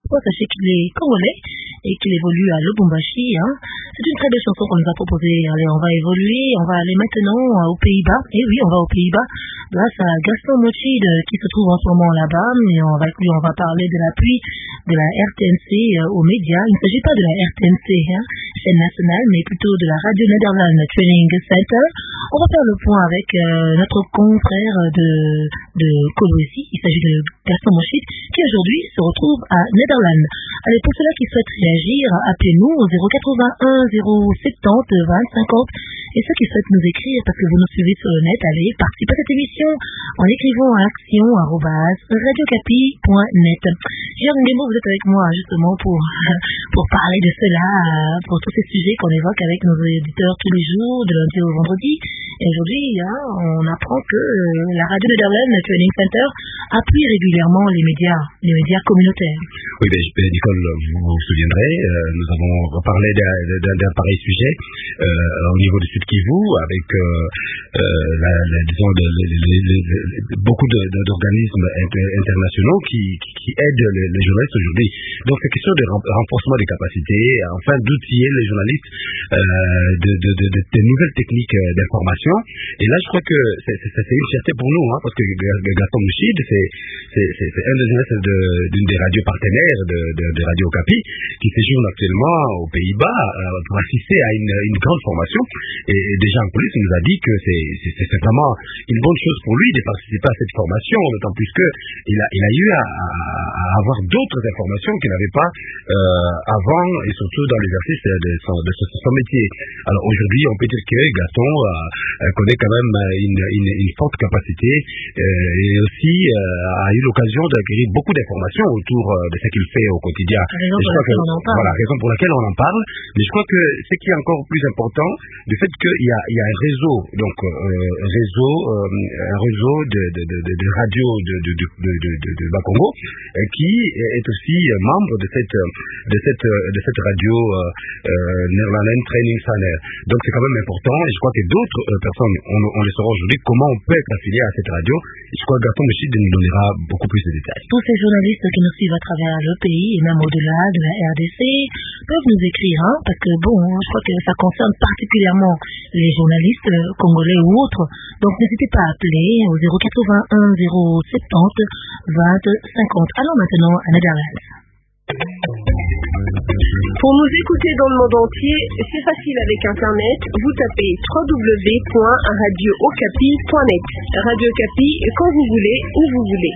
fois, sachez qu'il est congolais et qu'il évolue à Lubumbashi. C'est une très belle chanson qu'on nous a proposée. Allez, on va évoluer, on va aller maintenant aux Pays-Bas. Et oui, on va aux Pays-Bas grâce à Gaston Mochid qui se trouve en ce moment là-bas. Et avec lui, on va parler de l'appui de la RTNC aux médias. Il ne s'agit pas de la RTNC, chaîne nationale, mais plutôt de la Radio Nederland Training Center. On va faire le point avec notre confrère de Kolwezi. Il s'agit de Gaston Mochid qui aujourd'hui se retrouve à Nederland. Allez, pour ceux-là qui souhaitent réagir, appelez-nous au 081 070 20 50. Et ceux qui souhaitent nous écrire parce que vous nous suivez sur le net, allez participer à cette émission en écrivant à action@radiocapi.net. Jérôme Guémot, vous êtes avec moi justement pour parler de cela, pour tous ces sujets qu'on évoque avec nos éditeurs tous les jours, de lundi au vendredi. Et aujourd'hui, on apprend que la Radio Nederland Training Center appuie régulièrement les médias communautaires. Oui, Nicole, vous vous souviendrez, nous avons parlé d'un pareil sujet au niveau du Sud Kivu avec disons beaucoup d'organismes internationaux qui aident les journalistes aujourd'hui. Donc c'est question de renforcement des capacités, enfin d'outiller les journalistes de nouvelles techniques d'information. Et là, je crois que c'est une fierté pour nous, parce que Gaston Mochid, c'est un des journalistes d'une des radios partenaires de Radio Okapi qui séjourne actuellement aux Pays-Bas pour assister à une grande formation. Et déjà en police, il nous a dit que c'est vraiment une bonne chose pour lui de participer à cette formation, d'autant plus qu'il a eu à avoir d'autres informations qu'il n'avait pas avant, et surtout dans l'exercice de son métier. Alors aujourd'hui, on peut dire que Gaston connaît quand même une forte capacité et aussi a eu l'occasion d'acquérir beaucoup d'informations autour de ce qu'il fait au quotidien. Raison pour laquelle on en parle. Mais je crois que ce qui est encore plus important, du fait qu'il y a un réseau, donc un réseau de radio de Bakongo qui est aussi membre de cette radio Nederland Training Center. Donc c'est quand même important et je crois que d'autres personnes, on le saura aujourd'hui, comment on peut être affilié à cette radio. Et je crois que Gaston Mochid nous donnera beaucoup plus de détails. Tous ces journalistes qui nous suivent à travers le pays et même au-delà de la RDC peuvent nous écrire, parce que je crois que ça concerne particulièrement les journalistes congolais ou autres. Donc n'hésitez pas à appeler au 081 070 20 50. Allons maintenant à Netherlands. Pour nous écouter dans le monde entier, c'est facile avec Internet. Vous tapez www.radiookapi.net. Radio Okapi, quand vous voulez, où vous voulez.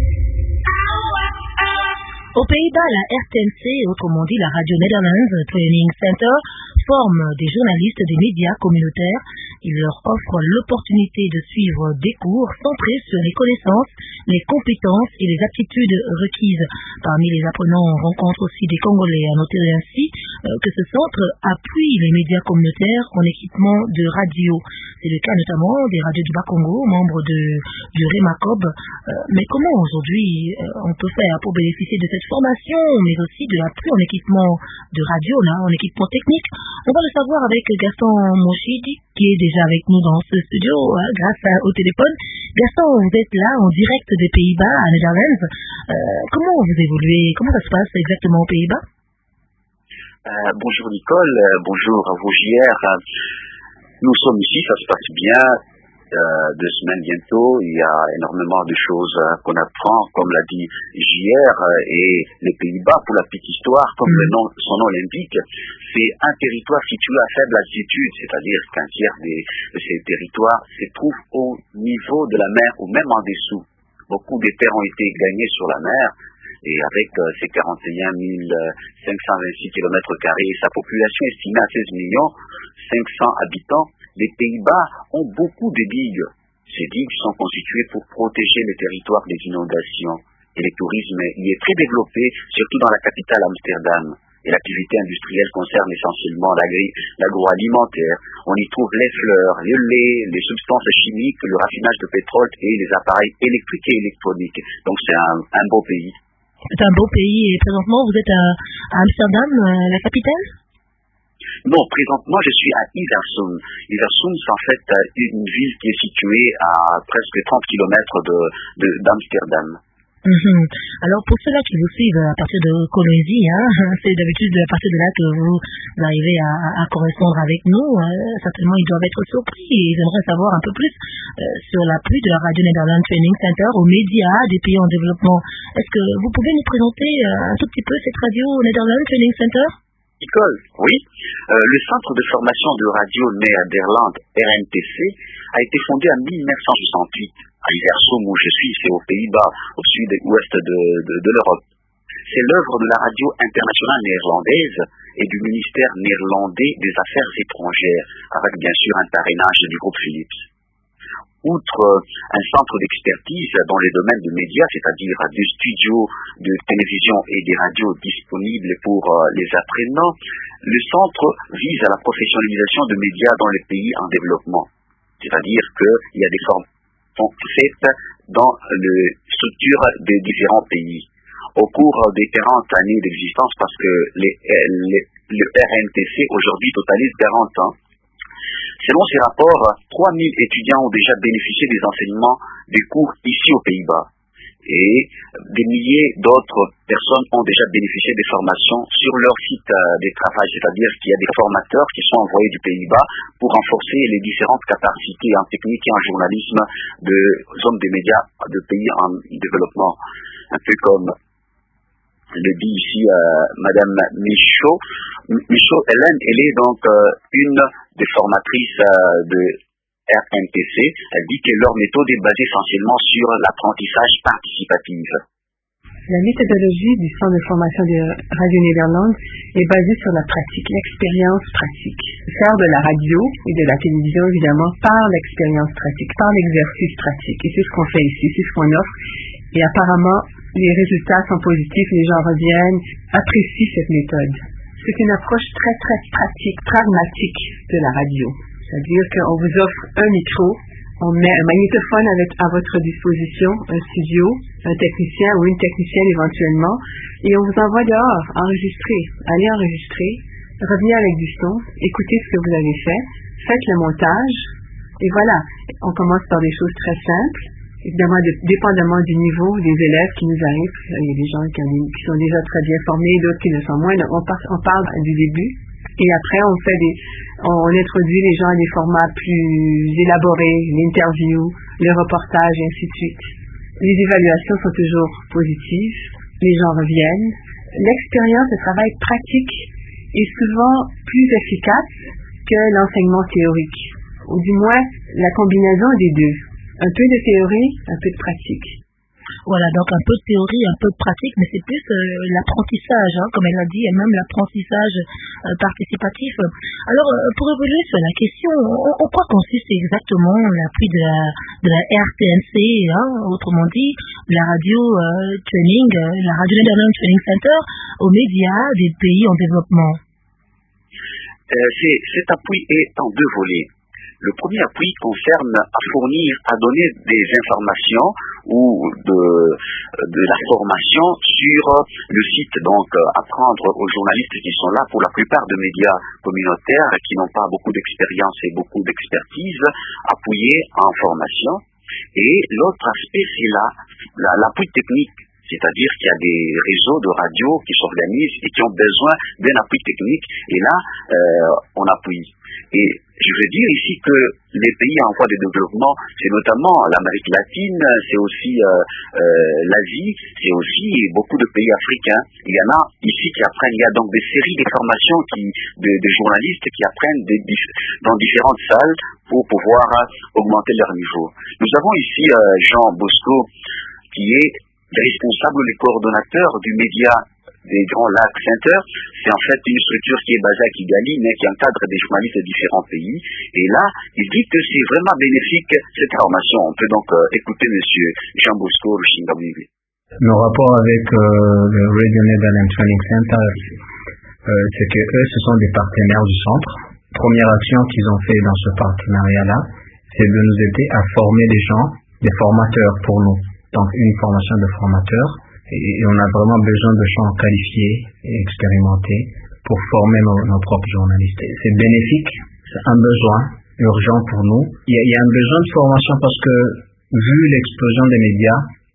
Aux Pays-Bas, la RTNC, autrement dit la Radio Nederland Training Center, forme des journalistes des médias communautaires. Il leur offre l'opportunité de suivre des cours centrés sur les connaissances, les compétences et les aptitudes requises. Parmi les apprenants, on rencontre aussi des Congolais. À noter ainsi que ce centre appuie les médias communautaires en équipement de radio. C'est le cas notamment des radios du Bas-Congo, membres du REMACOB. Mais comment aujourd'hui on peut faire pour bénéficier de cette formation, mais aussi de l'appui en équipement de radio, en équipement technique? On va le savoir avec Gaston Mochid, qui est déjà avec nous dans ce studio, grâce au téléphone. Gaston, vous êtes là en direct des Pays-Bas, à Netherlands. Comment vous évoluez? Comment ça se passe exactement aux Pays-Bas? Bonjour Nicole, bonjour à vous JR. Nous sommes ici, ça se passe bien. 2 semaines bientôt, il y a énormément de choses qu'on apprend, comme l'a dit JR, et les Pays-Bas, pour la petite histoire, comme son nom l'indique, c'est un territoire situé à faible altitude, c'est-à-dire qu'un tiers de ces territoires se trouve au niveau de la mer ou même en dessous. Beaucoup de terres ont été gagnées sur la mer, et avec ses 41 526 km² et sa population estimée à 16 500 habitants, les Pays-Bas ont beaucoup de digues. Ces digues sont constituées pour protéger le territoire des inondations. Et le tourisme y est très développé, surtout dans la capitale Amsterdam. Et l'activité industrielle concerne essentiellement l'agroalimentaire. On y trouve les fleurs, le lait, les substances chimiques, le raffinage de pétrole et les appareils électriques et électroniques. Donc c'est un beau pays. C'est un beau pays. Et présentement, vous êtes à Amsterdam, la capitale? Non, présentement, je suis à Hilversum. Hilversum, c'est en fait une ville qui est située à presque 30 km d'Amsterdam. Alors pour ceux-là qui vous suivent à partir de Colombie, c'est d'habitude à partir de là que vous arrivez à correspondre avec nous. Certainement ils doivent être surpris et ils aimeraient savoir un peu plus sur l'appui de la Radio Netherlands Training Center aux médias des pays en développement. Est-ce que vous pouvez nous présenter un tout petit peu cette radio Netherlands Training Center? Oui. Le centre de formation de radio Nederland, RNTC, a été fondé en 1968 à Hilversum, où je suis, c'est aux Pays-Bas, au sud-ouest de l'Europe. C'est l'œuvre de la radio internationale néerlandaise et du ministère néerlandais des Affaires étrangères, avec bien sûr un parrainage du groupe Philips. Outre un centre d'expertise dans les domaines de médias, c'est-à-dire des studios de télévision et des radios disponibles pour les apprenants, le centre vise à la professionnalisation de médias dans les pays en développement. C'est-à-dire qu'il y a des formations faites dans les structures des différents pays. Au cours des 40 années d'existence, parce que le RNTC aujourd'hui totalise 40 ans, selon ces rapports, 3000 étudiants ont déjà bénéficié des enseignements des cours ici aux Pays-Bas. Et des milliers d'autres personnes ont déjà bénéficié des formations sur leur site de travail, c'est-à-dire qu'il y a des formateurs qui sont envoyés du Pays-Bas pour renforcer les différentes capacités en technique et en journalisme de zones des médias de pays en développement. Un peu comme le dit ici Madame Michaud. Michaud Hélène, elle est donc une des formatrices de RNTC. Elle dit que leur méthode est basée essentiellement sur l'apprentissage participatif. La méthodologie du centre de formation de Radio Nederland est basée sur la pratique, l'expérience pratique. Faire de la radio et de la télévision, évidemment, par l'expérience pratique, par l'exercice pratique. Et c'est ce qu'on fait ici, c'est ce qu'on offre. Et apparemment, les résultats sont positifs, les gens reviennent, apprécient cette méthode. C'est une approche très, très pratique, pragmatique de la radio. C'est-à-dire qu'on vous offre un micro, on met un magnétophone à votre disposition, un studio, un technicien ou une technicienne éventuellement, et on vous envoie dehors, enregistrer. Allez enregistrer, revenez avec du son, écoutez ce que vous avez fait, faites le montage, et voilà. On commence par des choses très simples, évidemment dépendamment du niveau des élèves qui nous arrivent. Il y a des gens qui sont déjà très bien formés, d'autres qui le sont moins. On parle du début. Et après, on introduit les gens à des formats plus élaborés, l'interview, le reportage, et ainsi de suite. Les évaluations sont toujours positives, les gens reviennent. L'expérience de travail pratique est souvent plus efficace que l'enseignement théorique, ou du moins la combinaison des deux. Un peu de théorie, un peu de pratique. Voilà, donc un peu de théorie, un peu de pratique, mais c'est plus l'apprentissage, comme elle l'a dit, et même l'apprentissage participatif. Alors, pour évoluer sur la question, en quoi consiste exactement l'appui de la RTNC, autrement dit, la radio training, la Radio Netherlands Training Center, aux médias des pays en développement? Cet appui est en deux volets. Le premier appui concerne à donner des informations ou de la formation sur le site, donc apprendre aux journalistes qui sont là, pour la plupart de médias communautaires qui n'ont pas beaucoup d'expérience et beaucoup d'expertise, appuyer en formation. Et l'autre aspect, c'est l'appui technique. C'est-à-dire qu'il y a des réseaux de radio qui s'organisent et qui ont besoin d'un appui technique. Et là, on appuie. Et je veux dire ici que les pays en voie de développement, c'est notamment l'Amérique latine, c'est aussi l'Asie, c'est aussi beaucoup de pays africains. Il y en a ici qui apprennent, il y a donc des séries de formations de journalistes qui apprennent dans différentes salles pour pouvoir augmenter leur niveau. Nous avons ici Jean Bosco qui est responsable, le coordonnateur du média des Grands Lacs Center. C'est en fait une structure qui est basée à Kigali, mais qui encadre des journalistes de différents pays. Et là, il dit que c'est vraiment bénéfique cette formation. On peut donc écouter monsieur Jean Bosco Rushingabibi. Nos rapports avec le Radio Netherlands Training Center, c'est que eux, ce sont des partenaires du centre. Première action qu'ils ont fait dans ce partenariat-là, c'est de nous aider à former des gens, des formateurs pour nous. Donc une formation de formateurs. Et on a vraiment besoin de gens qualifiés et expérimentés pour former nos propres journalistes. C'est bénéfique, c'est un besoin urgent pour nous. Il y a un besoin de formation parce que, vu l'explosion des médias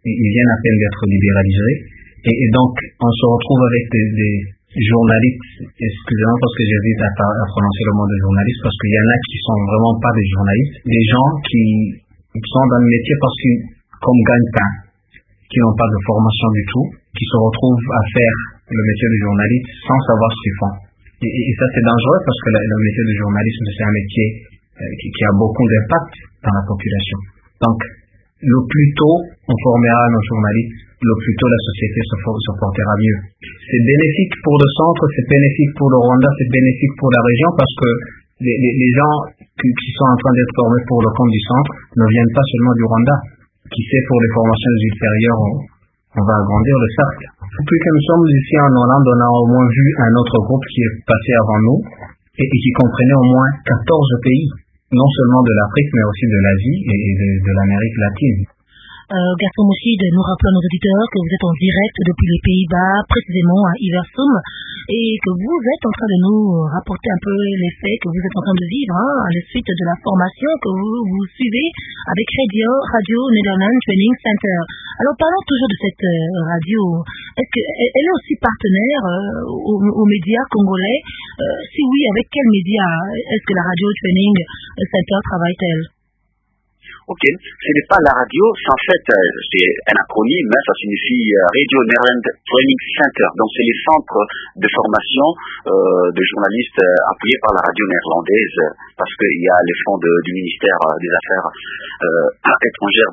ils viennent à peine d'être libéralisés. Et donc, on se retrouve avec des journalistes, excusez-moi parce que j'hésite à prononcer le mot de journaliste, parce qu'il y en a qui sont vraiment pas des journalistes, des gens qui sont dans le métier parce que, comme gagne-pain, qui n'ont pas de formation du tout, qui se retrouvent à faire le métier de journaliste sans savoir ce qu'ils font. Et ça, c'est dangereux parce que le métier de journalisme, c'est un métier qui a beaucoup d'impact dans la population. Donc, le plus tôt on formera nos journalistes, le plus tôt la société se portera mieux. C'est bénéfique pour le centre, c'est bénéfique pour le Rwanda, c'est bénéfique pour la région parce que les gens qui sont en train d'être formés pour le compte du centre ne viennent pas seulement du Rwanda. Qui sait, pour les formations ultérieures, on va agrandir le cercle. Depuis que nous sommes ici en Hollande, on a au moins vu un autre groupe qui est passé avant nous et qui comprenait au moins 14 pays, non seulement de l'Afrique, mais aussi de l'Asie et de l'Amérique latine. Gaston Mouchid, nous rappelons à nos auditeurs que vous êtes en direct depuis les Pays-Bas, précisément à Iversum, et que vous êtes en train de nous rapporter un peu les faits que vous êtes en train de vivre à la suite de la formation que vous suivez avec Radio Netherlands Training Center. Alors parlons toujours de cette radio. Est-ce qu'elle est aussi partenaire aux médias congolais? Si oui, avec quels médias est-ce que la Radio Training Center travaille-t-elle? Ok, ce n'est pas la radio, c'est en fait c'est un acronyme, ça signifie Radio Netherlands Training Center. Donc c'est les centres de formation de journalistes appuyés par la radio néerlandaise, parce qu'il y a les fonds du ministère des Affaires étrangères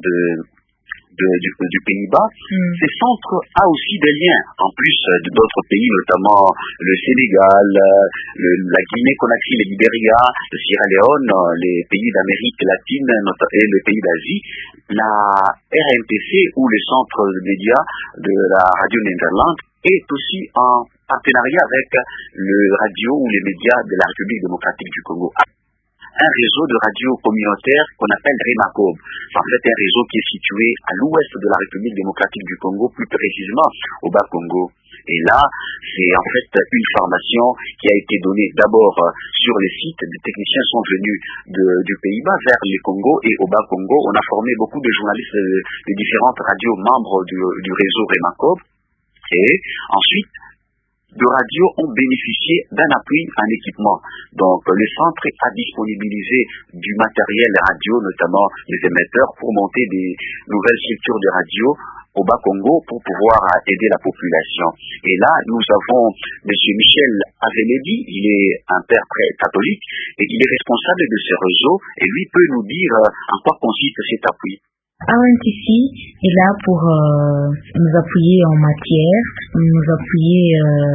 du Pays-Bas. Ces centres ont aussi des liens, en plus d'autres pays, notamment le Sénégal, la Guinée-Conakry, le Libéria, le Sierra Leone, les pays d'Amérique latine et les pays d'Asie. La RMTC, ou le centre de médias de la Radio Netherlands, est aussi en partenariat avec le radio ou les médias de la République démocratique du Congo. Un réseau de radio communautaire qu'on appelle REMACOB. C'est en fait un réseau qui est situé à l'ouest de la République démocratique du Congo, plus précisément au Bas-Congo. Et là, c'est en fait une formation qui a été donnée d'abord sur les sites. Des techniciens sont venus du Pays-Bas vers le Congo, et au Bas-Congo, on a formé beaucoup de journalistes de différentes radios membres du réseau REMACOB. Et ensuite, de radios ont bénéficié d'un appui en équipement. Donc, le centre a disponibilisé du matériel radio, notamment les émetteurs, pour monter des nouvelles structures de radio au Bas-Congo pour pouvoir aider la population. Et là, nous avons M. Michel Aveledi, il est un père catholique et il est responsable de ce réseau, et lui peut nous dire en quoi consiste cet appui. RNTC est là pour nous appuyer en matière, nous appuyer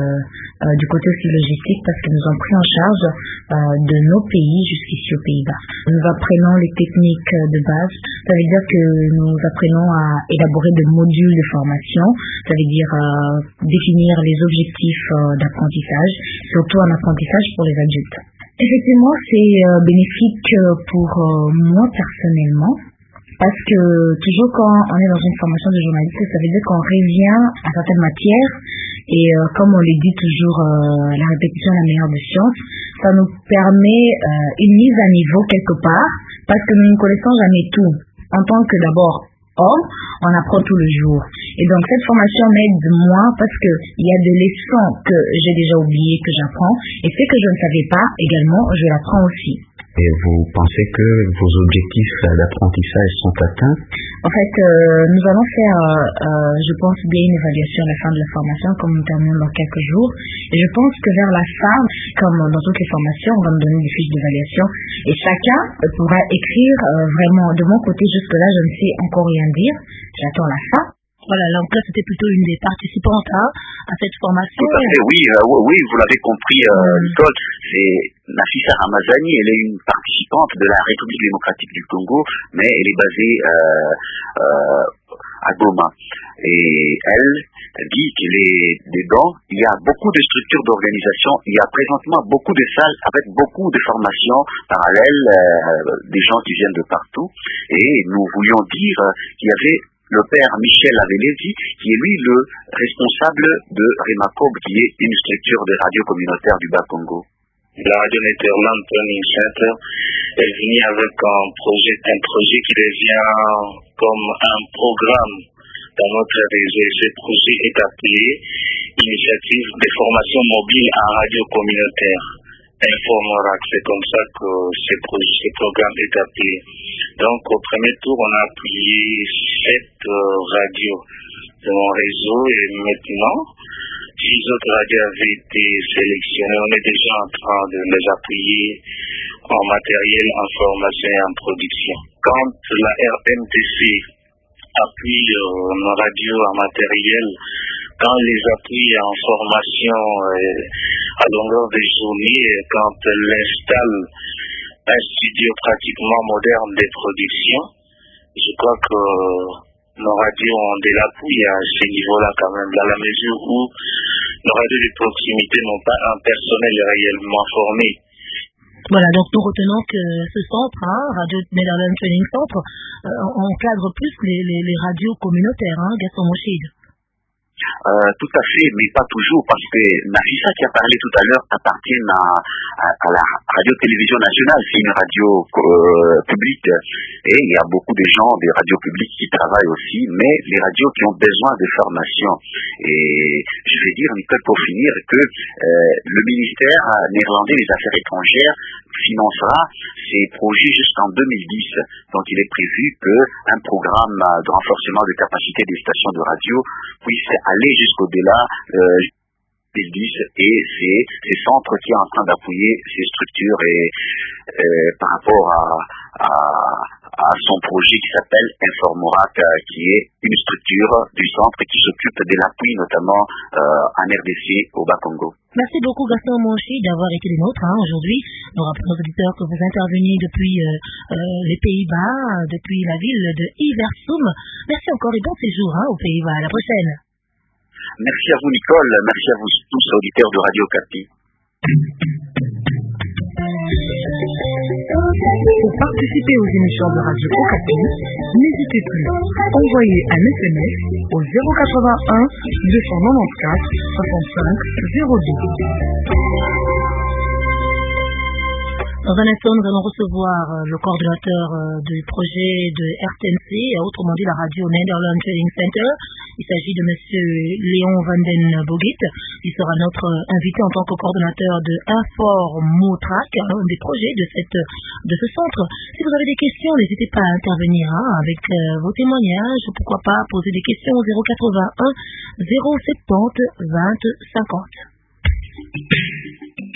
du côté aussi logistique, parce que nous avons pris en charge de nos pays jusqu'ici aux Pays-Bas. Nous apprenons les techniques de base, ça veut dire que nous apprenons à élaborer des modules de formation, ça veut dire définir les objectifs d'apprentissage, surtout un apprentissage pour les adultes. Effectivement, c'est bénéfique pour moi personnellement, parce que toujours quand on est dans une formation de journaliste, ça veut dire qu'on revient à certaines matières, et comme on le dit toujours, la répétition est la meilleure des sciences. Ça nous permet une mise à niveau quelque part, parce que nous ne connaissons jamais tout. En tant que d'abord homme, on apprend tout le jour. Et donc cette formation m'aide moi, parce que il y a des leçons que j'ai déjà oubliées que j'apprends, et ce que je ne savais pas également, je l'apprends aussi. Et vous pensez que vos objectifs d'apprentissage sont atteints? En fait, nous allons faire, je pense, bien une évaluation à la fin de la formation, comme nous terminons dans quelques jours. Et je pense que vers la fin, comme dans toutes les formations, on va nous donner des fiches d'évaluation. Et chacun pourra écrire vraiment, de mon côté, jusque-là, je ne sais encore rien dire. J'attends la fin. Voilà, donc là, c'était plutôt une des participantes à cette formation. Tout à fait, oui, vous l'avez compris, Nicole, c'est Nafissa Ramazani, elle est une participante de la République démocratique du Congo, mais elle est basée à Goma. Et elle dit qu'elle est dedans. Il y a beaucoup de structures d'organisation, il y a présentement beaucoup de salles avec beaucoup de formations parallèles, des gens qui viennent de partout. Et nous voulions dire qu'il y avait le père Michel Aveledi, qui est lui le responsable de REMACOB, qui est une structure de radio communautaire du Bas-Congo. La Radio Netherlands Training Center est venue avec un projet qui devient comme un programme dans notre réseau. Ce projet est appelé Initiative de formation mobile en radio communautaire. Informorac, c'est comme ça que ce programme est appelé. Donc au premier tour, on a appuyé 7 radios de mon réseau et maintenant 6 autres radios avaient été sélectionnées. On est déjà en train de les appuyer en matériel, en formation et en production. Quand la RMTC appuie nos radios en matériel, quand les appuie en formation à longueur de journée, quand elle installe un studio pratiquement moderne de production, je crois que nos radios ont de l'appui à ce niveau-là quand même, dans la mesure où nos radios de proximité n'ont pas un personnel réellement formé. Voilà, donc nous retenons que ce centre, Radio Netherlands Training Centre, encadre plus les radios communautaires, Gaston Mochid. Tout à fait, mais pas toujours, parce que Nafissa qui a parlé tout à l'heure appartient à la radio-télévision nationale. C'est une radio publique et il y a beaucoup de gens des radios publiques qui travaillent aussi, mais les radios qui ont besoin de formation. Et je vais dire, Nicole, pour finir, que le ministère néerlandais des Affaires étrangères financera ces projets jusqu'en 2010. Donc il est prévu qu'un programme de renforcement de capacité des stations de radio puisse aller jusqu'au-delà 2010 et c'est ces centres qui est en train d'appuyer ces structures et par rapport à son projet qui s'appelle Informorac, qui est une structure du centre qui s'occupe de l'appui notamment en RDC au Bas-Congo. Merci beaucoup Gaston Monchi d'avoir été les nôtres aujourd'hui. Nous rappelons aux auditeurs que vous interveniez depuis les Pays-Bas, depuis la ville de Iversum. Merci encore et bon séjour aux Pays-Bas. À la prochaine. Merci à vous Nicole, merci à vous tous auditeurs de Radio Okapi. Pour participer aux émissions de Radio Okapi, n'hésitez plus. Envoyez un SMS au 081 294 65 02. Dans un instant, nous allons recevoir le coordinateur du projet de RTNC, autrement dit la radio Netherlands Training Center. Il s'agit de monsieur Léon van den Bogit. Il sera notre invité en tant que coordinateur de Informotrac, un des projets de ce centre. Si vous avez des questions, n'hésitez pas à intervenir avec vos témoignages. Pourquoi pas poser des questions au 081 070 20 50.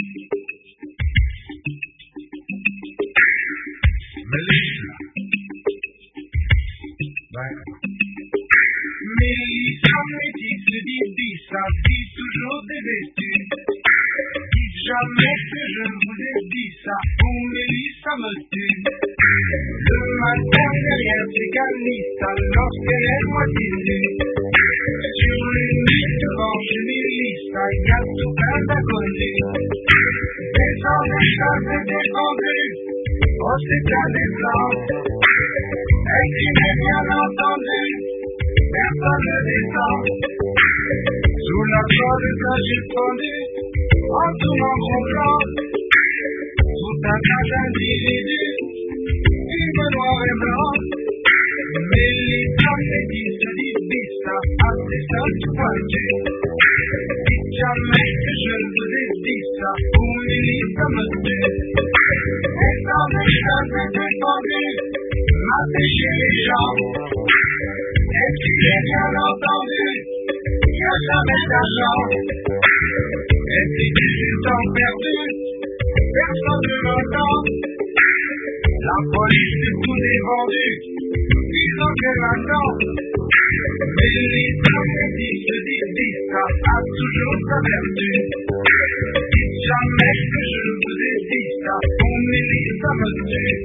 Mélissa métisse dit ça dit toujours des études. Dites jamais que je vous ai dit ça, pour Mélissa me tue. Le matin derrière ses canistas, lorsqu'elle est moitié nue. Sur les nuits devant chez Mélissa, il y a tout plein d'inconnus. Descendez, c'est défendu, oh c'est un descend. Elle criait bien entendu, personne ne descend. Sous la corde que j'ai fondue, en tout mon gros blanc, tout un tas d'individus, vivent noir et blanc. Mais les planétistes se disent ça à ces seuls pointus. Dites jamais que je vous ai dit ça, pour Mélissa me tue. Descendez, c'est défendu, m'a séché les jambes. Et puis bien entendu, il n'y a jamais d'argent. Et puis du temps perdu, personne ne l'entend. La police est tout dévendu, ils ont qu'elle attend. Mais les planétistes disent ça a toujours sa vertu. Dites jamais que je vous ai dit ça, pour Mélissa me tue.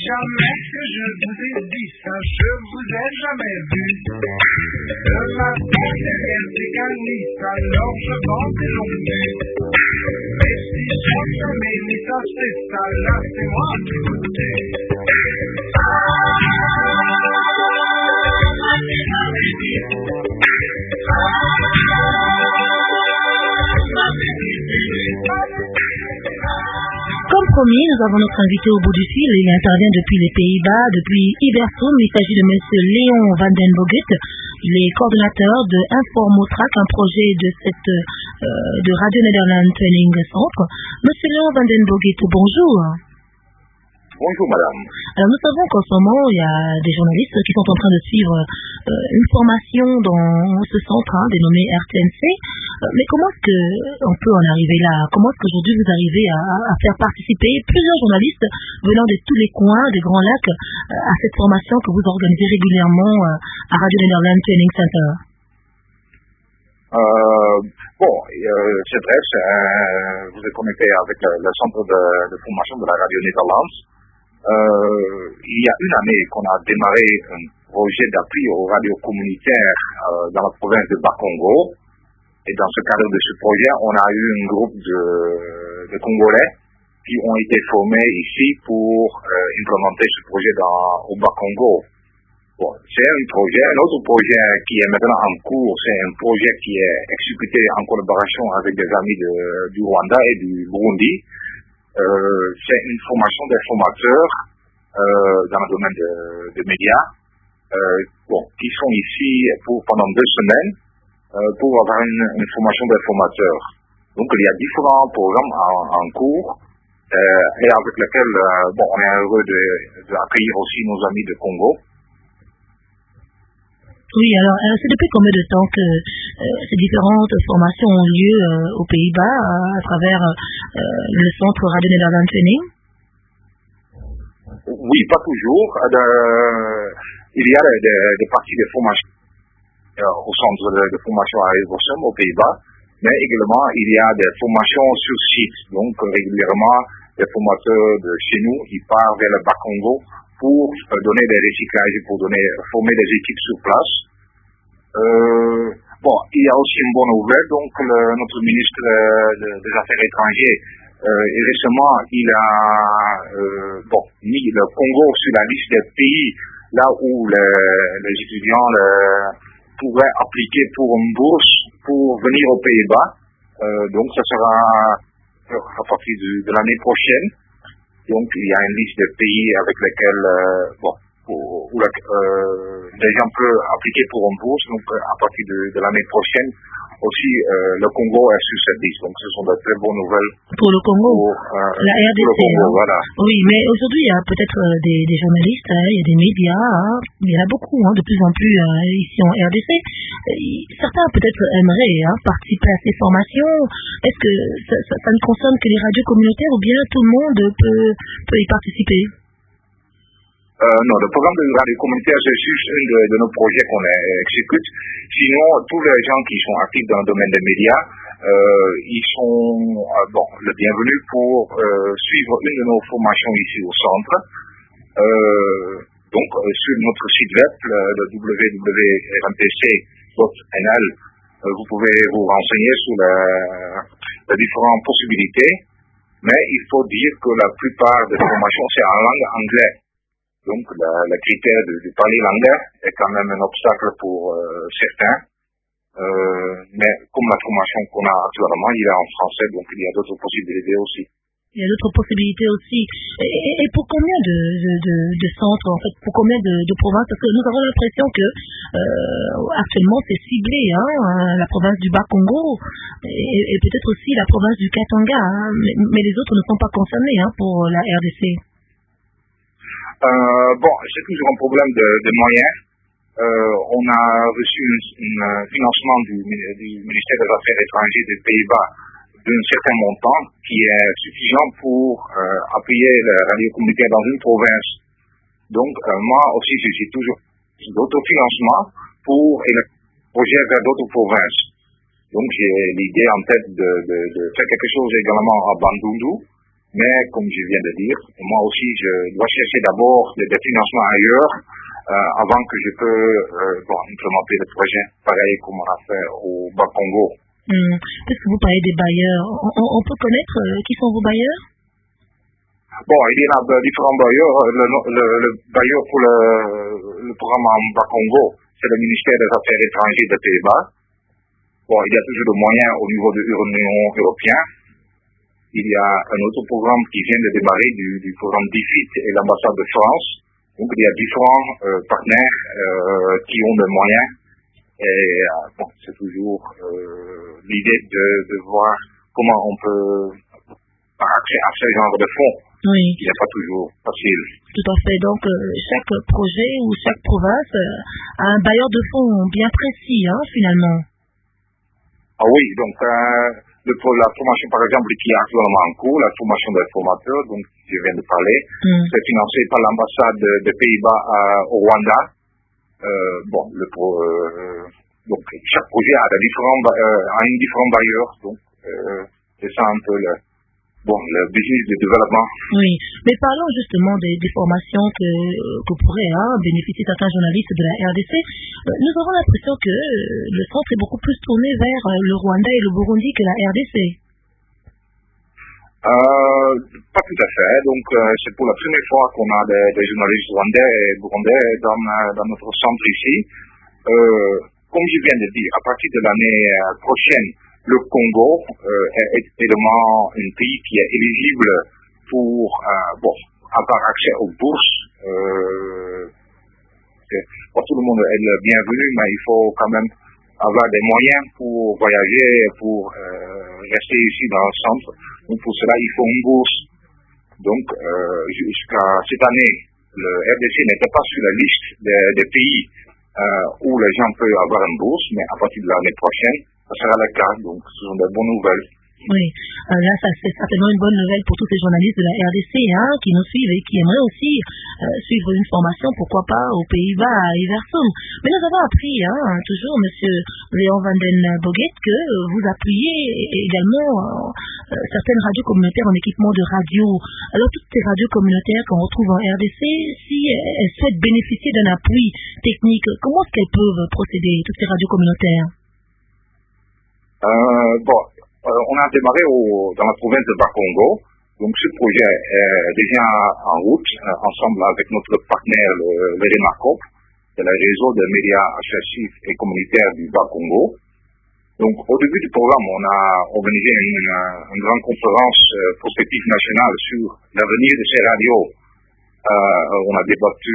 jamais que je vous ai dit ça, je vous ai jamais vu. Le matin derrière des canisses, alors je vends des longues nues. Mais si j'entends mais ça c'est ça, là c'est moi qui vous dis. Comme promis, nous avons notre invité au bout du fil. Il intervient depuis les Pays-Bas, depuis Iversum. Il s'agit de M. Léon van den Boget. Il est coordonnateur de Informotrack, un projet de Radio Nederland Training Centre. M. Léon van den Boget, bonjour. Bonjour madame. Alors nous savons qu'en ce moment, il y a des journalistes qui sont en train de suivre une formation dans ce centre dénommé RTNC. Mais comment est-ce qu'on peut en arriver là? Comment est-ce qu'aujourd'hui vous arrivez à faire participer plusieurs journalistes venant de tous les coins des Grands Lacs à cette formation que vous organisez régulièrement à Radio Nederland Training Center? C'est vrai, vous êtes connecté avec le centre de formation de la Radio Nederland. Il y a une année qu'on a démarré un projet d'appui aux radios communautaires dans la province de Bakongo. Et dans ce cadre de ce projet, on a eu un groupe de Congolais qui ont été formés ici pour implémenter ce projet au Bakongo. Bon, c'est un autre projet qui est maintenant en cours. C'est un projet qui est exécuté en collaboration avec des amis du Rwanda et du Burundi. C'est une formation des formateurs dans le domaine des médias qui sont ici pendant 2 semaines pour avoir une formation des formateurs. Donc il y a différents programmes en cours et avec lesquels on est heureux d'accueillir aussi nos amis de Congo. Oui, alors c'est depuis combien de temps que ces différentes formations ont lieu aux Pays-Bas à travers le centre Radio Nederland Training? Oui, pas toujours. Il y a des parties de formation au centre de formation à Iversum aux Pays-Bas, mais également il y a des formations sur site. Donc régulièrement, les formateurs de chez nous, ils partent vers le Bakongo pour donner des recyclages, pour former des équipes sur place. Il y a aussi une bonne nouvelle, donc notre ministre des Affaires étrangères, récemment, il a mis le Congo sur la liste des pays là où les étudiants pourraient appliquer pour une bourse pour venir aux Pays-Bas. Donc ça sera à partir de l'année prochaine. Donc il y a une liste de pays avec lesquels les gens peuvent appliquer pour une bourse. Donc à partir de l'année prochaine aussi le Congo est sur cette liste. Donc ce sont de très bonnes nouvelles pour le Congo, la RDC. Pour le Congo, voilà. Oui, mais aujourd'hui il y a peut-être des journalistes, il y a des médias, il y en a beaucoup de plus en plus ici en RDC. Certains peut-être aimeraient participer à ces formations. Est-ce que ça ne concerne que les radios communautaires ou bien tout le monde peut y participer? Non, le programme de radio communautaire, c'est juste un de nos projets qu'on exécute. Sinon, tous les gens qui sont actifs dans le domaine des médias, ils sont le bienvenu pour suivre une de nos formations ici au centre. Donc, sur notre site web, le www.rmtc.nl, vous pouvez vous renseigner sur les différentes possibilités. Mais il faut dire que la plupart des formations, c'est en langue anglaise. Donc, le critère de parler l'anglais est quand même un obstacle pour certains. Mais comme la formation qu'on a actuellement, il est en français, donc il y a d'autres possibilités aussi. Il y a d'autres possibilités aussi. Et pour combien de centres, en fait, pour combien de provinces? Parce que nous avons l'impression que actuellement c'est ciblé, la province du Bas-Congo et peut-être aussi la province du Katanga, mais les autres ne sont pas concernés pour la RDC. C'est toujours un problème de moyens. On a reçu un financement du ministère des Affaires étrangères des Pays-Bas d'un certain montant qui est suffisant pour appuyer la radio communautaire dans une province. Donc, moi aussi, je suis toujours d'autres financements pour le projet vers d'autres provinces. Donc, j'ai l'idée en tête de faire quelque chose également à Bandundu, Mais comme je viens de dire, moi aussi je dois chercher d'abord des financements ailleurs avant que je peux implémenter des projets pareils comme on a fait au Bas-Congo. Puisque vous parlez des bailleurs, on peut connaître qui sont vos bailleurs? Bon, il y en a différents bailleurs. Le bailleur pour le programme en Bas-Congo, c'est le ministère des Affaires étrangères des Pays-Bas. Bon, il y a toujours des moyens au niveau de l'Union européenne. Il y a un autre programme qui vient de démarrer du programme DFID et l'ambassade de France. Donc, il y a différents partenaires qui ont des moyens. Et c'est toujours l'idée de voir comment on peut avoir accès à ce genre de fonds. Oui. Il n'est pas toujours facile. Tout à fait. Donc, chaque projet ou chaque province a un bailleur de fonds bien précis, finalement. Ah oui, donc la formation, par exemple, qui est actuellement en cours, la formation des formateurs, donc je viens de parler, c'est financé par l'ambassade des Pays-Bas au Rwanda. Donc chaque projet a un différent bailleur, donc c'est ça un peu le business de développement. Oui, mais parlons justement des formations que pourraient bénéficier certains journalistes de la RDC. Nous avons l'impression que le centre est beaucoup plus tourné vers le Rwanda et le Burundi que la RDC. Pas tout à fait. Donc c'est pour la première fois qu'on a des journalistes rwandais et burundais dans notre centre ici. Comme je viens de dire, à partir de l'année prochaine, le Congo est évidemment un pays qui est éligible pour avoir accès aux bourses. Tout le monde est le bienvenu, mais il faut quand même avoir des moyens pour voyager, pour rester ici dans le centre. Donc pour cela, il faut une bourse. Donc jusqu'à cette année, le RDC n'était pas sur la liste des pays où les gens peuvent avoir une bourse, mais à partir de l'année prochaine, ça sera le cas. Donc ce sont des bonnes nouvelles. Oui, là, ça c'est certainement une bonne nouvelle pour tous ces journalistes de la RDC qui nous suivent et qui aimeraient aussi suivre une formation, pourquoi pas, aux Pays-Bas, à Iversum. Mais nous avons appris, toujours, Monsieur Léon van den Boget, que vous appuyez également certaines radios communautaires en équipement de radio. Alors, toutes ces radios communautaires qu'on retrouve en RDC, si elles souhaitent bénéficier d'un appui technique, comment est-ce qu'elles peuvent procéder, toutes ces radios communautaires? On a démarré dans la province de Bas-Congo. Donc ce projet est déjà en route ensemble avec notre partenaire, le REMACOP, c'est le réseau des médias associatifs et communautaires du Bas-Congo. Donc au début du programme, on a organisé une grande conférence prospective nationale sur l'avenir de ces radios. On a débattu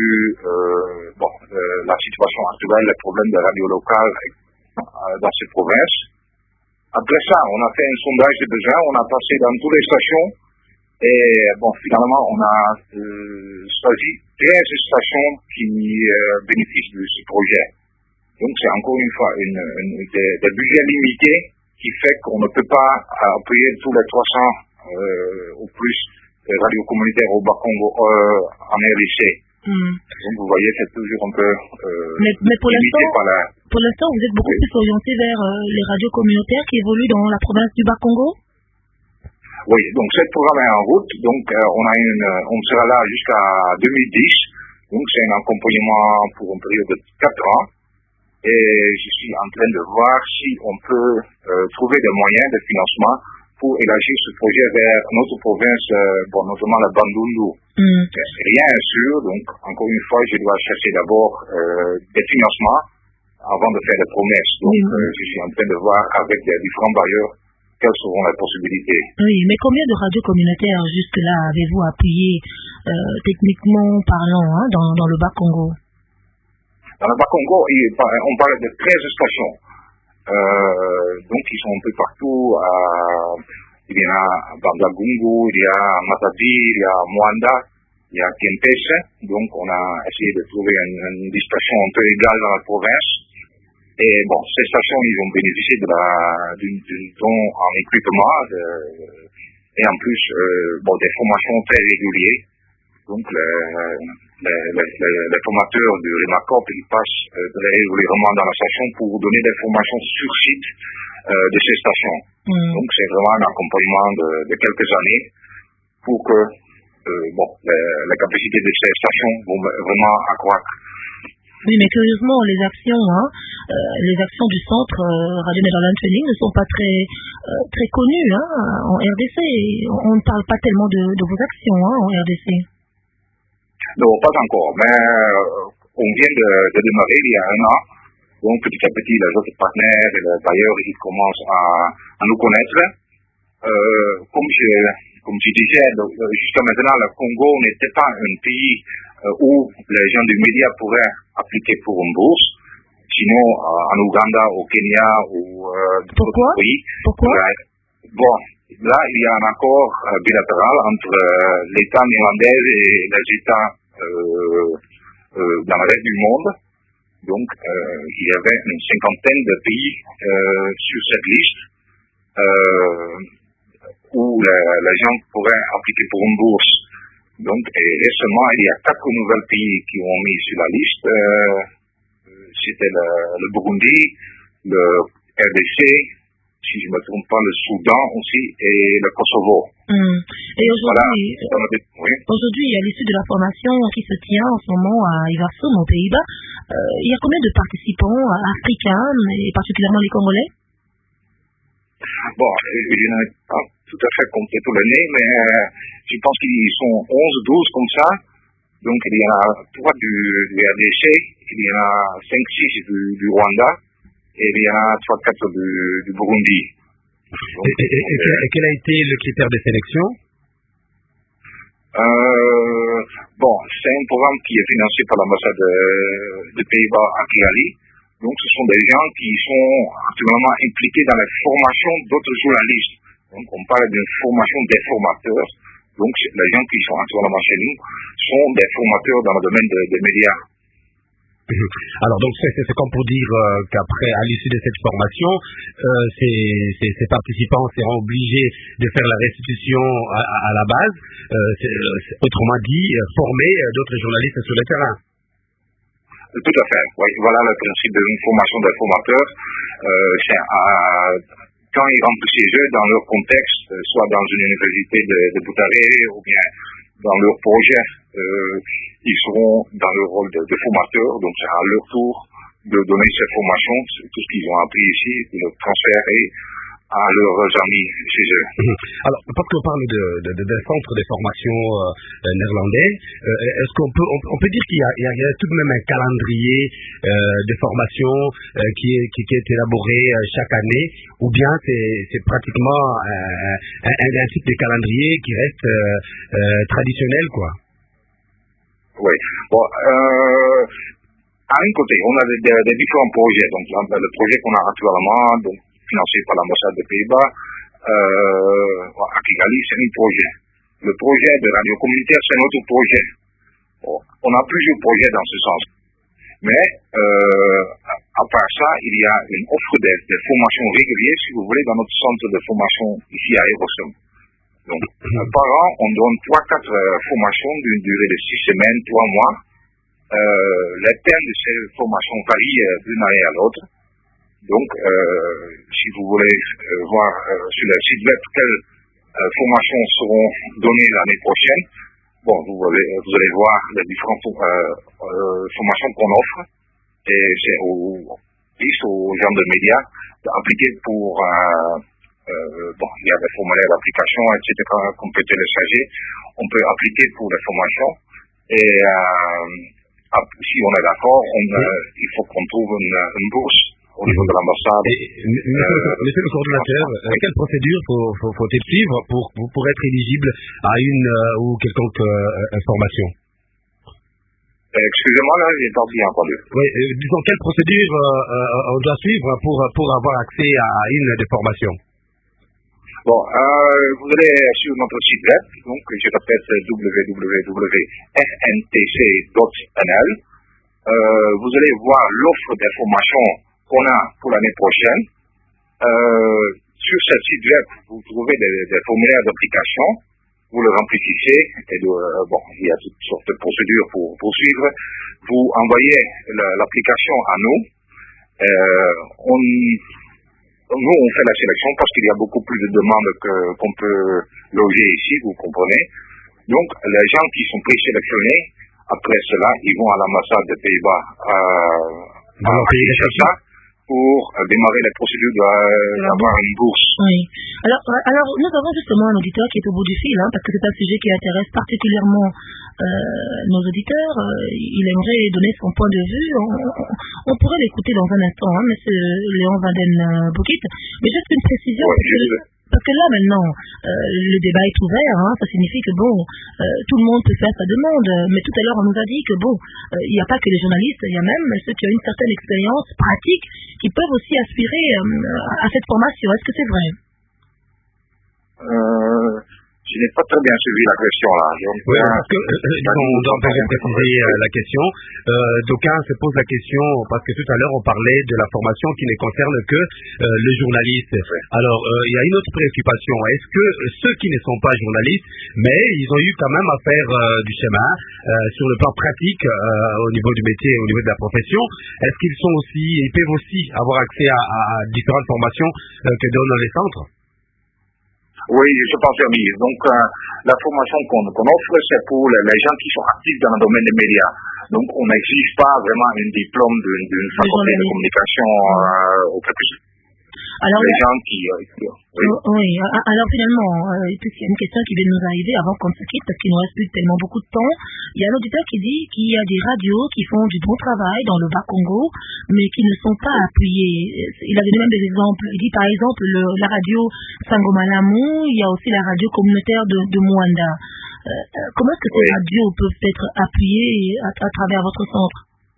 la situation actuelle, les problèmes des radios locales dans ces provinces. Après ça, on a fait un sondage de besoins, on a passé dans toutes les stations et finalement, on a choisi 13 stations qui bénéficient de ce projet. Donc, c'est encore une fois des budgets limités qui fait qu'on ne peut pas appuyer tous les 300 ou plus radios communautaires au Bas-Congo en RDC. Donc, vous voyez, c'est toujours un peu mais pour limité par la... Pour l'instant, vous êtes beaucoup plus orienté vers les radios communautaires qui évoluent dans la province du Bas-Congo? Oui, donc ce programme est en route. Donc on sera là jusqu'à 2010. Donc c'est un accompagnement pour une période de 4 ans. Et je suis en train de voir si on peut trouver des moyens de financement pour élargir ce projet vers notre province, notamment la Bandundu. Rien n'est sûr, donc encore une fois, je dois chercher d'abord des financements avant de faire des promesses. Donc, je suis en train de voir avec les différents bailleurs quelles seront les possibilités. Oui, mais combien de radios communautaires jusque-là avez-vous appuyé techniquement parlant dans le Bas-Congo? Dans le Bas-Congo, on parle de 13 stations. Donc, ils sont un peu partout. Il y a Bandagungu, il y a Matadi, il y a Mwanda, il y a Kempese. Donc, on a essayé de trouver une station un peu égale dans la province. Et ces stations, ils ont bénéficié d'une don en équipement et en plus des formations très régulières. Donc les formateurs du REMACOP, ils passent régulièrement dans la station pour donner des formations sur site de ces stations. Donc c'est vraiment un accompagnement de quelques années. pour que les capacités de ces stations vont vraiment accroître. Oui, mais curieusement, les actions du centre Radio Netherlands Training ne sont pas très connues en RDC. On ne parle pas tellement de vos actions en RDC. Non, pas encore, mais on vient de démarrer il y a un an. Donc petit à petit, les autres partenaires et les bailleurs, ils commencent à nous connaître. Comme je disais, jusqu'à maintenant, le Congo n'était pas un pays où les gens du média pourraient appliquer pour une bourse. Sinon, en Ouganda, au Kenya ou d'autres pays. Pourquoi? Bon, là, il y a un accord bilatéral entre l'État néerlandais et les États dans le reste du monde. Donc, il y avait une cinquantaine de pays sur cette liste où les gens pourraient appliquer pour une bourse. Donc, récemment, il y a 4 nouveaux pays qui ont mis sur la liste. C'était le Burundi, le RDC, si je ne me trompe pas, le Soudan aussi, et le Kosovo. Et aujourd'hui, à l'issue de la formation qui se tient en ce moment à Ivarsum, aux Pays-Bas, il y a combien de participants africains, et particulièrement les Congolais? Bon, je n'ai pas tout à fait compté pour l'année, mais je pense qu'ils sont 11, 12 comme ça. Donc, il y en a 3 du RDC, il y en a 5, 6 du Rwanda, et il y en a 3, 4 du Burundi. Donc, et quel a été le critère de sélection? C'est un programme qui est financé par l'ambassade des Pays-Bas à Kigali. Donc, ce sont des gens qui sont actuellement impliqués dans la formation d'autres journalistes. Donc, on parle d'une formation des formateurs. Donc, les gens qui sont actuellement chez nous sont des formateurs dans le domaine des médias. Alors, donc, c'est comme pour dire qu'après, à l'issue de cette formation, ces participants seront obligés de faire la restitution à la base, autrement dit, former d'autres journalistes sur le terrain. Tout à fait. Oui, voilà le principe d'une formation des formateurs. Quand ils rentrent chez eux, dans leur contexte, soit dans une université de Butarere ou bien dans leur projet, ils seront dans le rôle de formateurs. Donc, c'est à leur tour de donner cette formation, tout ce qu'ils ont appris ici, de le transférer à leurs amis chez eux. Alors, parce qu'on parle d'un centre de formation néerlandais, est-ce qu'on peut dire qu'il y a tout de même un calendrier de formation qui est élaboré chaque année, ou bien c'est pratiquement un type de calendrier qui reste traditionnel, quoi? Oui. Bon, à un côté, on a des différents projets. Donc, le projet qu'on a actuellement, donc, financé par l'ambassade des Pays-Bas, à Kigali, c'est un projet. Le projet de radio communautaire, c'est un autre projet. Bon, on a plusieurs projets dans ce sens. Mais, à part ça, il y a une offre de formation régulière, si vous voulez, dans notre centre de formation ici à Ivarsum. Donc, par an, on donne 3-4 formations d'une durée de 6 semaines, 3 mois. Les thèmes de ces formations varient d'une année à l'autre. Donc, si vous voulez voir sur le site web quelles formations seront données l'année prochaine, bon, vous allez voir les différentes formations qu'on offre. Et c'est aux gens de médias d'appliquer pour... il y a des formulaires d'application, etc., qu'on peut télécharger. On peut appliquer pour les formations. Et si on est d'accord, il faut qu'on trouve une bourse au niveau de l'ambassade. Monsieur le coordinateur, quelle procédure faut-il suivre pour être éligible à une ou quelconque formation? Excusez-moi, là, j'ai pas bien entendu. Oui, disons, quelle procédure on doit suivre pour avoir accès à une des formations? Bon, vous allez sur notre site web, donc je répète www.rntc.nl. Vous allez voir l'offre d'informations qu'on a pour l'année prochaine. Sur ce site web, vous trouvez des formulaires d'application. Vous le remplissez et il y a toutes sortes de procédures pour poursuivre. Vous envoyez l'application à nous. nous, on fait la sélection parce qu'il y a beaucoup plus de demandes qu'on peut loger ici, vous comprenez. Donc, les gens qui sont présélectionnés, après cela, ils vont à l'ambassade des Pays-Bas pour démarrer les procédures d'avoir une bourse. Oui. Alors, nous avons justement un auditeur qui est au bout du fil, parce que c'est un sujet qui intéresse particulièrement nos auditeurs. Il aimerait donner son point de vue. On pourrait l'écouter dans un instant, Monsieur Léon Vanden-Bokit. Mais juste une précision. Parce que là, maintenant, le débat est ouvert, ça signifie que, tout le monde peut faire sa demande. Mais tout à l'heure, on nous a dit que, il n'y a pas que les journalistes, il y a même ceux qui ont une certaine expérience pratique qui peuvent aussi aspirer à cette formation. Est-ce que c'est vrai? Je n'ai pas très bien suivi la question là. Oui, parce que on doit préciser la question. D'aucuns se posent la question parce que tout à l'heure on parlait de la formation qui ne concerne que les journalistes. Alors il y a une autre préoccupation. Est-ce que ceux qui ne sont pas journalistes, mais ils ont eu quand même à faire du chemin sur le plan pratique au niveau du métier, au niveau de la profession, est-ce ils peuvent aussi avoir accès à différentes formations que donnent les centres? Oui, je pense oui. Donc, la formation qu'on offre, c'est pour les gens qui sont actifs dans le domaine des médias. Donc, on n'exige pas vraiment un diplôme d'une faculté de communication ou quelque chose. Alors, les gens qui... oui, alors finalement, il y a une question qui vient de nous arriver avant qu'on se quitte, parce qu'il nous reste plus tellement beaucoup de temps. Il y a un auditeur qui dit qu'il y a des radios qui font du bon travail dans le Bas-Congo, mais qui ne sont pas appuyées. Il a donné même des exemples. Il dit par exemple la radio Sangomalamu, il y a aussi la radio communautaire de Mwanda. Comment est-ce que ces radios peuvent être appuyées à travers votre centre?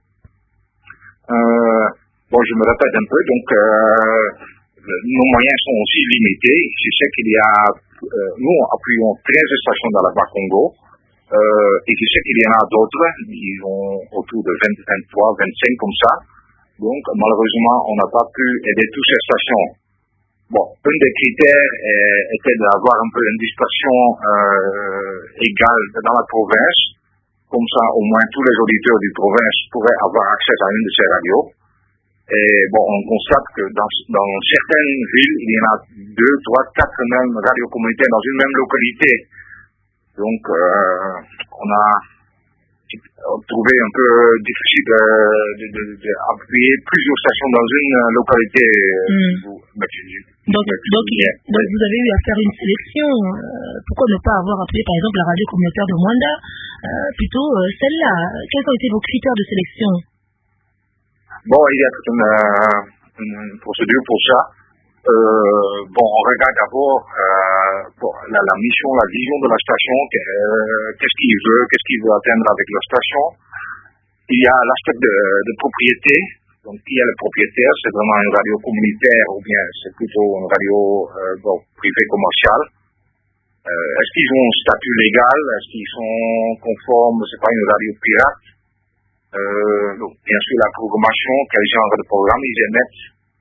Je me répète un peu, donc nos moyens sont aussi limités. Je sais qu'il y a, nous appuyons 13 stations dans la Bas-Congo, et je sais qu'il y en a d'autres, ils ont autour de 23, 25 comme ça. Donc malheureusement, on n'a pas pu aider toutes ces stations. Un des critères était d'avoir un peu une dispersion égale dans la province, comme ça au moins tous les auditeurs du province pourraient avoir accès à une de ces radios. Et on constate que dans certaines villes, il y en a 2, 3, 4 mêmes radios communautaires dans une même localité. Donc, on a trouvé un peu difficile d'appuyer plusieurs stations dans une localité. Donc, vous avez eu à faire une sélection. Pourquoi ne pas avoir appuyé, par exemple, la radio communautaire de Mwanda, plutôt celle-là? Quels ont été vos critères de sélection? Il y a toute une procédure pour ça. On regarde d'abord la mission, la vision de la station, qu'est-ce qu'il veut atteindre avec la station. Il y a l'aspect de propriété. Donc, il y a le propriétaire, c'est vraiment une radio communautaire ou bien c'est plutôt une radio privée commerciale. Est-ce qu'ils ont un statut légal? Est-ce qu'ils sont conformes? C'est pas une radio pirate? Bien sûr, la programmation, quel genre de programme ils émettent.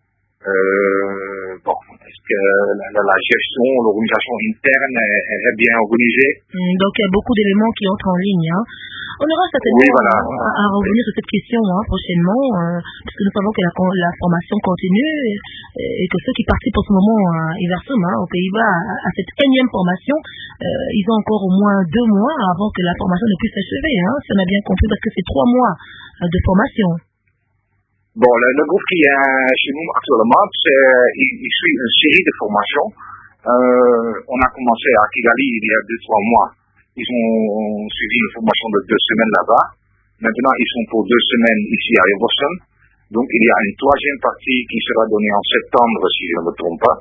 Est-ce que la gestion, l'organisation interne est bien organisée? Donc, il y a beaucoup d'éléments qui entrent en ligne. On aura certainement à revenir sur cette question prochainement, parce que nous savons que la formation continue et que ceux qui participent en ce moment à Eversum, aux Pays-Bas, à cette énième formation, ils ont encore au moins 2 mois avant que la formation ne puisse s'achever, si on a bien compris, parce que c'est 3 mois de formation. Le groupe qui est chez nous actuellement, il suit une série de formations. On a commencé à Kigali il y a 2-3 mois. Ils ont suivi une formation de 2 semaines là-bas. Maintenant, ils sont pour 2 semaines ici à Eversum. Donc, il y a une 3e partie qui sera donnée en septembre, si je ne me trompe pas.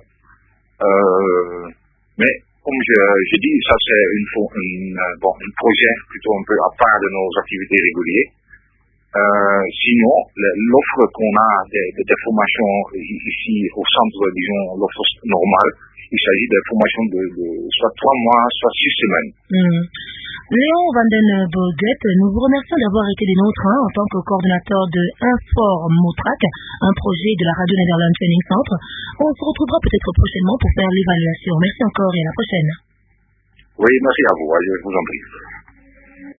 Mais, comme je dis, ça c'est un projet plutôt un peu à part de nos activités régulières. Sinon, l'offre qu'on a des formations ici au centre, disons, l'offre normale, il s'agit de formations de soit 3 mois, soit 6 semaines. Léon Vanden-Bokit, nous vous remercions d'avoir été des nôtres en tant que coordinateur de Informotrac, un projet de la Radio Netherlands Training Centre. On se retrouvera peut-être prochainement pour faire l'évaluation. Merci encore et à la prochaine. Oui, merci à vous. Je vous en prie.